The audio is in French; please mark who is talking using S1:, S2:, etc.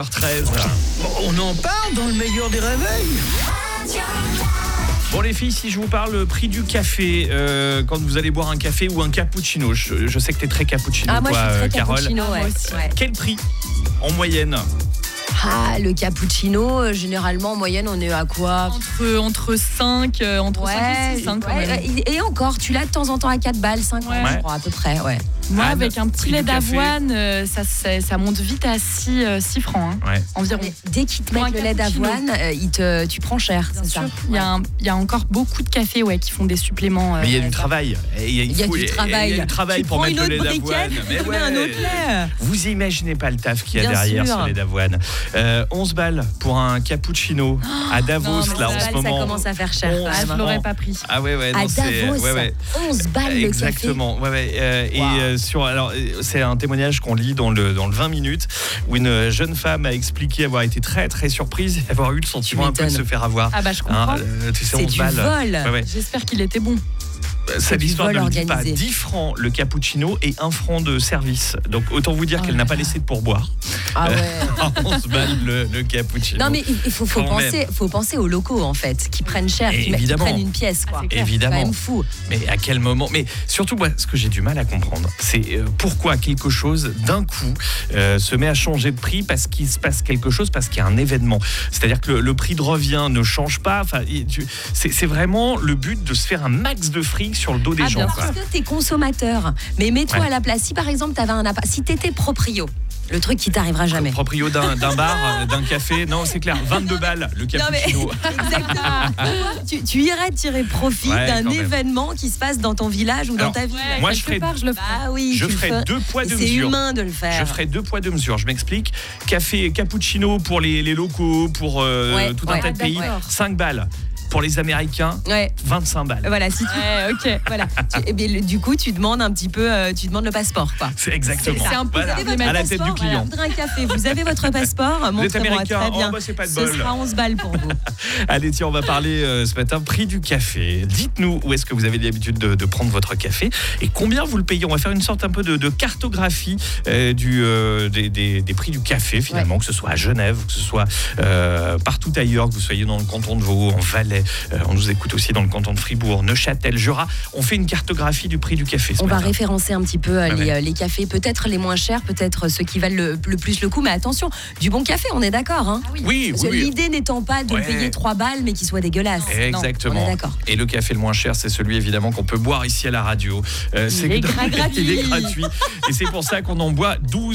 S1: 13. On en parle dans le meilleur des réveils. Bon les filles, si je vous parle prix du café, quand vous allez boire un café ou un cappuccino, je sais que t'es très cappuccino,
S2: moi,
S1: toi,
S2: je suis très
S1: Carole.
S2: cappuccino, ouais.
S1: Quel prix en moyenne?
S2: Le cappuccino, généralement en moyenne, on est à quoi?
S3: Entre 5, entre 5 et 6, quand même.
S2: Et encore, tu l'as de temps en temps à 4 balles, 5
S3: Ouais.
S2: je crois, à peu près, ouais.
S3: Moi,
S1: Anne,
S3: avec un petit
S1: prix
S3: lait
S1: du café.
S3: d'avoine, ça monte vite à 6 francs,
S1: Ouais.
S3: environ.
S2: Mais dès qu'ils te
S3: Pour
S2: mettent
S3: un
S2: le lait
S3: cappuccino.
S2: d'avoine, tu prends cher,
S3: Bien
S2: c'est
S3: sûr.
S2: ça.
S3: Il y a encore beaucoup de cafés qui font des suppléments.
S1: Mais il y a du travail. Il y a
S2: du travail.
S1: Il y a du travail
S2: Tu
S1: pour
S2: prends
S1: mettre
S2: une
S1: le lait
S2: autre
S1: d'avoine.
S2: briquette,
S1: Mais
S2: tu mets un autre lait.
S1: Vous imaginez pas le taf qu'il y a
S2: Bien
S1: derrière
S2: sûr.
S1: ce lait d'avoine. 11 balles pour un cappuccino à Davos,
S3: non, mais
S1: là, en
S3: ça,
S1: ce moment.
S2: Ça commence à faire cher,
S1: On-
S2: quand
S3: Je
S2: même.
S3: l'aurais pas pris.
S1: Ah ouais,
S2: À
S1: non, c'est...
S2: Davos,
S1: ouais.
S2: 11 balles le café.
S1: Exactement, ouais.
S2: Wow.
S1: C'est un témoignage qu'on lit dans le 20 minutes où une jeune femme a expliqué avoir été très très surprise et avoir eu le sentiment un peu de se faire avoir.
S3: Ah bah je comprends.
S1: Tu sais,
S2: C'est
S1: 11
S2: du
S1: balles.
S2: vol.
S1: Ouais.
S3: J'espère qu'il était bon.
S1: C'est
S2: du
S1: l'histoire
S2: vol
S1: ne le dit pas.
S2: organisé.
S1: 10 francs le cappuccino et 1 franc de service. Donc autant vous dire
S3: Oh
S1: qu'elle
S3: là
S1: n'a pas
S3: là.
S1: laissé de pourboire.
S2: Ah ouais.
S1: 11 balles le cappuccino.
S2: Non mais il faut
S1: Quand
S2: penser aux locaux en fait, qui prennent cher, qui
S1: Évidemment.
S2: prennent une pièce quoi.
S3: c'est clair.
S1: Évidemment.
S2: C'est quand même fou.
S1: Mais à quel moment? Mais surtout, moi, ce que j'ai du mal à comprendre, c'est pourquoi quelque chose, d'un coup, se met à changer de prix parce qu'il se passe quelque chose, parce qu'il y a un événement. C'est-à-dire que le prix de revient ne change pas. Enfin, c'est vraiment le but de se faire un max de fric sur le dos des gens.
S3: bien
S1: quoi.
S2: Parce que t'es consommateur. Mais mets-toi
S1: Ouais.
S2: à la place. Si par exemple t'avais un appart, si t'étais proprio, le truc qui t'arrivera jamais.
S1: Proprio d'un bar, d'un café, non, c'est clair, 22 balles le
S2: Non mais
S1: cappuccino.
S2: exactement. tu irais tirer profit
S1: Ouais,
S2: d'un
S1: quand même.
S2: événement qui se passe dans ton village ou
S1: Alors,
S2: dans ta ville.
S1: moi,
S3: Quelque
S1: je ferais-
S3: part, je le ferai.
S2: Ah oui,
S1: Je
S2: tu le
S1: ferais
S2: fais.
S1: 2 poids, 2
S2: C'est
S1: mesures.
S2: humain de le faire.
S1: Je ferai 2 poids, 2 mesures. Je m'explique. Café, cappuccino pour les locaux, pour tout un tas de pays,
S3: d'accord.
S1: 5 balles. Pour les Américains,
S2: Ouais.
S1: 25 balles.
S2: Voilà, si tu
S3: Ok.
S2: voilà. Et bien, du coup, tu demandes un petit peu, tu demandes le passeport, quoi.
S1: C'est exactement.
S3: C'est un peu
S1: Voilà.
S3: problématique.
S1: À la tête du client.
S2: Je voudrais un café. Vous avez votre passeport?
S1: Vous êtes
S2: Montrez-moi.
S1: américain.
S2: Très bien.
S1: Oh, bah, c'est pas de
S2: Ce
S1: bol.
S2: sera 11 balles pour vous.
S1: Allez, tiens, on va parler ce matin prix du café. Dites-nous où est-ce que vous avez l'habitude de prendre votre café et combien vous le payez. On va faire une sorte un peu de cartographie des prix du café finalement, que ce soit à Genève, que ce soit partout ailleurs, que vous soyez dans le canton de Vaud, en Valais, on nous écoute aussi dans le canton de Fribourg, Neuchâtel, Jura. On fait une cartographie du prix du café ce
S2: On va
S1: matin.
S2: référencer un petit peu
S1: ouais.
S2: les cafés, peut-être les moins chers, peut-être ceux qui valent le plus le coup. Mais attention, du bon café, on est d'accord. Hein.
S1: Oui,
S2: Parce que
S1: oui.
S2: l'idée n'étant pas de
S1: Ouais.
S2: payer 3 balles, mais qu'il soit dégueulasse.
S1: Exactement.
S2: Non, on est d'accord.
S1: Et le café le moins cher, c'est celui évidemment qu'on peut boire ici à la radio.
S3: Il est gratuit.
S1: Il est gratuit. Et c'est pour ça qu'on en boit 12